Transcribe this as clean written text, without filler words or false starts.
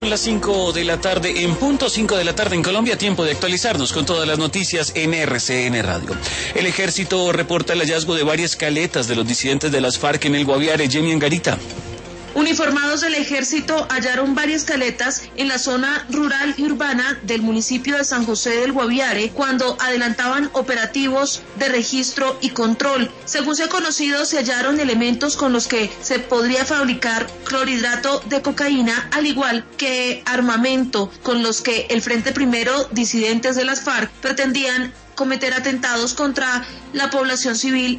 Las 5 de la tarde, en punto 5 de la tarde en Colombia, tiempo de actualizarnos con todas las noticias en RCN Radio. El ejército reporta el hallazgo de varias caletas de los disidentes de las FARC en el Guaviare. Yemi Angarita. Uniformados del ejército hallaron varias caletas en la zona rural y urbana del municipio de San José del Guaviare cuando adelantaban operativos de registro y control. Según se ha conocido, se hallaron elementos con los que se podría fabricar clorhidrato de cocaína, al igual que armamento con los que el Frente Primero, disidentes de las FARC, pretendían cometer atentados contra la población civil